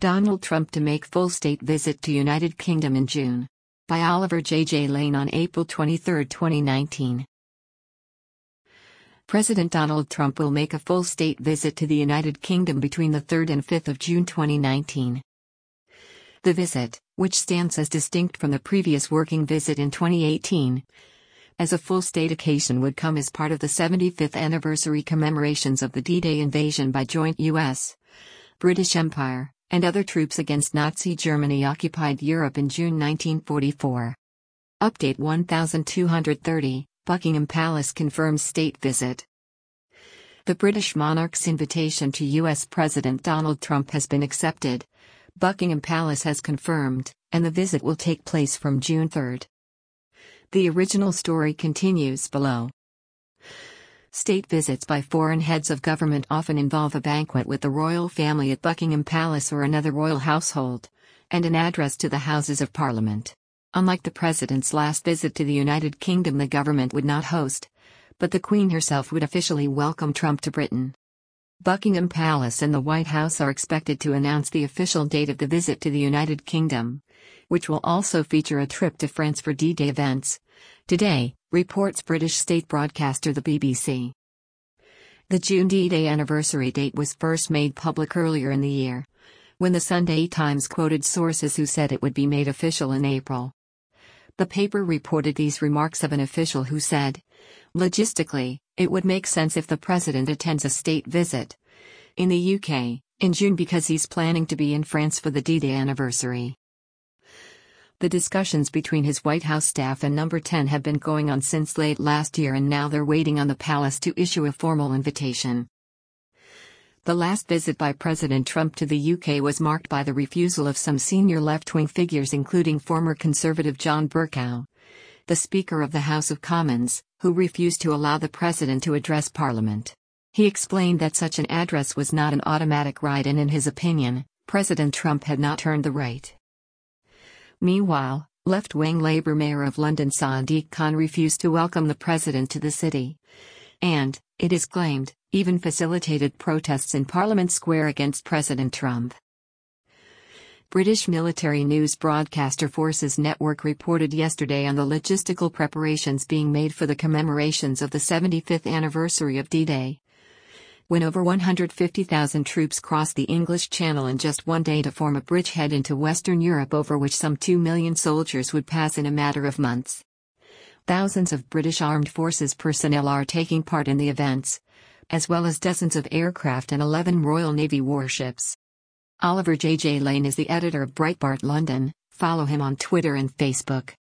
Donald Trump to make full state visit to United Kingdom in June. By Oliver J. Lane on April 23, 2019. President Donald Trump will make a full state visit to the United Kingdom between the 3rd and 5th of June 2019. The visit, which stands as distinct from the previous working visit in 2018, as a full state occasion, would come as part of the 75th anniversary commemorations of the D-Day invasion by joint U.S., British Empire, and other troops against Nazi Germany occupied Europe in June 1944. Update 1230, Buckingham Palace confirms state visit. The British monarch's invitation to U.S. President Donald Trump has been accepted, Buckingham Palace has confirmed, and the visit will take place from June 3. The original story continues below. State visits by foreign heads of government often involve a banquet with the royal family at Buckingham Palace or another royal household, and an address to the Houses of Parliament. Unlike the President's last visit to the United Kingdom, the government would not host, but the Queen herself would officially welcome Trump to Britain. Buckingham Palace and the White House are expected to announce the official date of the visit to the United Kingdom, which will also feature a trip to France for D-Day events. Today, reports British state broadcaster the BBC. The June D-Day anniversary date was first made public earlier in the year, when the Sunday Times quoted sources who said it would be made official in April. The paper reported these remarks of an official who said, "Logistically, it would make sense if the president attends a state visit in the UK in June because he's planning to be in France for the D-Day anniversary." The discussions between his White House staff and Number 10 have been going on since late last year, and now they're waiting on the palace to issue a formal invitation. The last visit by President Trump to the UK was marked by the refusal of some senior left-wing figures, including former Conservative John Bercow, the Speaker of the House of Commons, who refused to allow the President to address Parliament. He explained that such an address was not an automatic right, and in his opinion, President Trump had not earned the right. Meanwhile, left-wing Labour Mayor of London Sadiq Khan refused to welcome the President to the city, and, it is claimed, even facilitated protests in Parliament Square against President Trump. British military news broadcaster Forces Network reported yesterday on the logistical preparations being made for the commemorations of the 75th anniversary of D-Day, when over 150,000 troops crossed the English Channel in just one day to form a bridgehead into Western Europe, over which some 2 million soldiers would pass in a matter of months. Thousands of British Armed Forces personnel are taking part in the events, as well as dozens of aircraft and 11 Royal Navy warships. Oliver J. Lane is the editor of Breitbart London. Follow him on Twitter and Facebook.